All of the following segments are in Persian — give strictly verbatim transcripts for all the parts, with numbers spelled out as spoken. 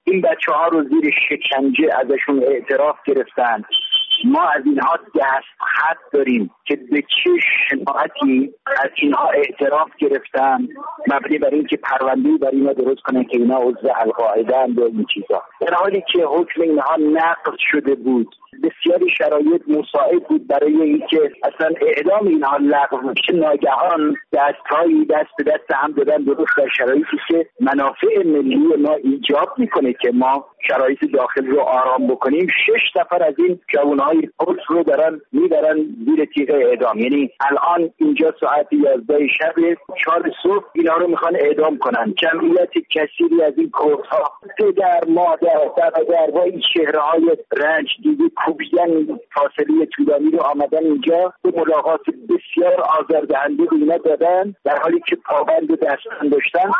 این بچه ها رو زیر شکنجه ازشون اعتراف گرفتن. ما از اینها دست خط داریم که به چه شناعتی از اینها اعتراف گرفتن مبنی بر این که پرونده‌ای بر اینا درست کنن که اینا عضو القاعده اند و این چیزا، در حالی که حکم اینها نقض شده بود. بسیاری شرایط مساعد بود برای اینکه اصلا اعدام اینها لغو بشه. ناگهان دستهایی دست به دست هم دادن درست در شرایطی که منافع ملی ما ایجاب میکنه که ما شرایط داخل رو آرام بکنیم. شش نفر از این جوانهای پرس رو دارن میبرن زیر تیغ اعدام. یعنی الان اینجا ساعت یازده شب چهار صبح اینا رو میخوان اعدام کنن. جمعیت کثیری از این کردها پدر مادر برادر با این چهره‌های رنج دیده کوبیدن فاصله طولانی رو آمدن اینجا به ملاقات بسیار آزاردهنده به اینا دادن در حالی که پابند دستان داشتن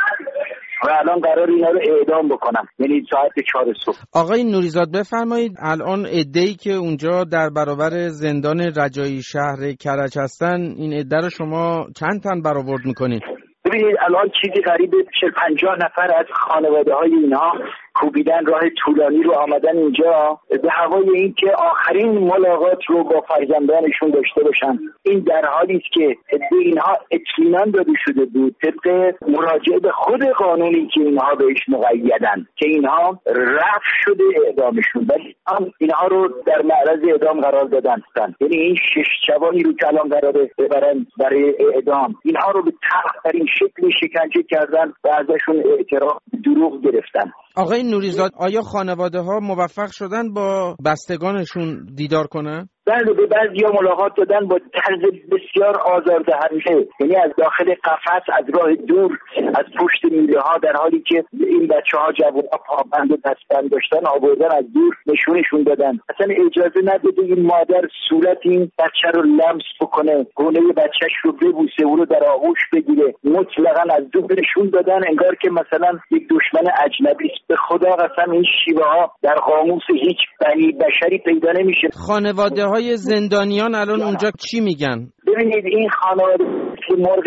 و الان قرار اینا رو اعدام بکنن. یعنی ساعت چهار صبح. آقای نوریزاد بفرمایید الان عده‌ای که اونجا در برابر زندان رجایی شهر کرج هستن این عده رو شما چند تن برآورد میکنید؟ ببینید الان چیزی قریب چهل پنجاه نفر از خانواده های اینها کوبیدن راه طولانی رو آمدن اینجا به هوای این که آخرین ملاقات رو با فرزندانشون داشته باشن. این در حالی است که به اینها اطمینان داده شده بود طبق مراجعه به خود قانونی که اینها بهش مقیدن که اینها رفع شده اعدامشون، ولی هم اینها رو در معرض اعدام قرار دادن. یعنی این شش جوانی رو که الان قراره ببرن برای اعدام اینها رو به تلخ‌ترین شکل شکنجه کردن و ازشون اعتراف دروغ گرفتن. آقای نوریزاد آیا خانواده ها موفق شدن با بستگانشون دیدار کنن؟ بله، به بعضی‌ها ملاقات دادن با طرز بسیار آزاردهنده، یعنی از داخل قفس از راه دور از پشت میله ها در حالی که این بچه‌ها جوان‌ها پابند و دستبند داشتن آوردن از دور نشونشون دادن. اصلا اجازه نداده این مادر صورت این بچه رو لمس بکنه، گونه بچه‌ش رو ببوسه، او رو در آغوش بگیره. مطلقاً از دور نشون دادن انگار که مثلا یک دشمن اجنبی است. به خدا قسم این شیوه ها در قاموس هیچ بنی بشری پیدا نمیشه. خانواده های زندانیان الان اونجا چی میگن؟ ببینید این خانواده که مرغ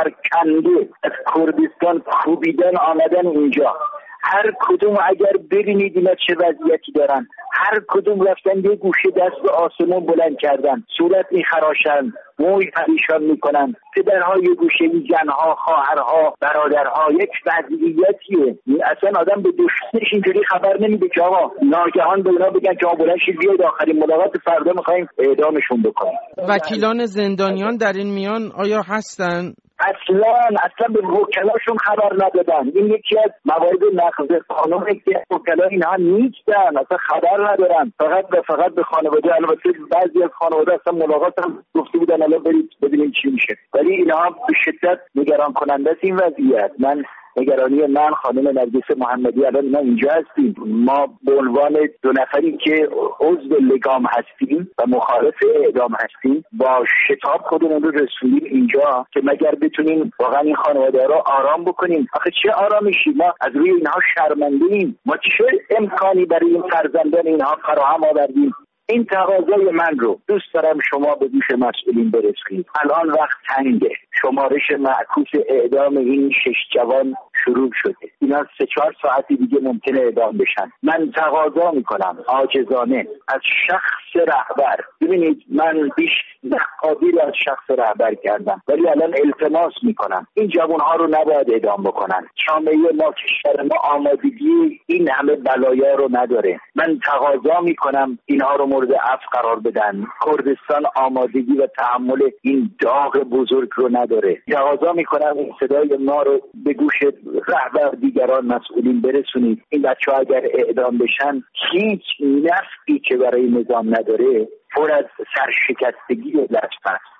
سرکنده از کردستان کوبیدن آمدن اینجا، هر کدوم اگر ببینید اینا چه وضعیتی دارن، هر کدوم رفتن یه گوشه دست به آسمون بلند کردن، صورت میخراشن، موی پریشان میکنن، پدرها یه گوشه، زنها، خواهرها، برادرها. یک وضعیتیه اصلا آدم به دشمنش اینجوری خبر نمیده که آقا ناگهان به اونا بگن که آقا بلند شید بیاید آخرین ملاقات فردا میخوایم اعدامشون بکنیم. وکیلان زندانیان در این میان آیا هستن؟ اصلا اصلا به وکلاشون خبر ندادن. این یکی از موارد نقض قانونه که وکلا اینها نیستن، اصلا خبر ندارن، فقط به فقط به خانواده. البته بعضی از خانواده اصلا ملاقات هم گفته بودن الان برید ببینیم چی میشه، ولی اینها به شدت نگران کننده است این وضعیت. من نگرانی من، خانم نرگس محمدی، الان ما اینجا هستیم، ما به عنوان دو نفری که عضو لگام هستیم و مخالف اعدام هستیم با شتاب خودمون رو رسونیم اینجا که مگر بتونیم واقعا این خانواده رو آرام بکنیم. آخه چه آرامشی؟ ما از روی اینها شرمنده ایم. ما چه امکانی برای این فرزندان اینها فراهم آوردیم؟ این تقاضای من رو دوست دارم شما به گوش مسئولین برسونید. الان وقت تنگه. شمارش معکوس اعدام این شش جوان شروع شده. اینا سه چهار ساعتی دیگه ممکنه اعدام بشن. من تقاضا میکنم عاجزانه از شخص رهبر، ببینید من بیش قابل از شخص رهبر کردم، ولی الان التماس میکنم این جوانها رو نباید اعدام بکنن. جامعه ما، کشور ما آمادگی این همه بلایا رو نداره. من تقاضا میکنم اینها رو مورد عفو قرار بدن. کردستان آمادگی و تحمل این داغ بزرگ رو نداره. تقاضا میکنم این صدای ما رو به گوش رهبر، دیگران، مسئولین برسونید. این بچه‌ها اگر اعدام بشن هیچ نفعی که برای نظام نداره، پر از سرشکستگی و لطمه است.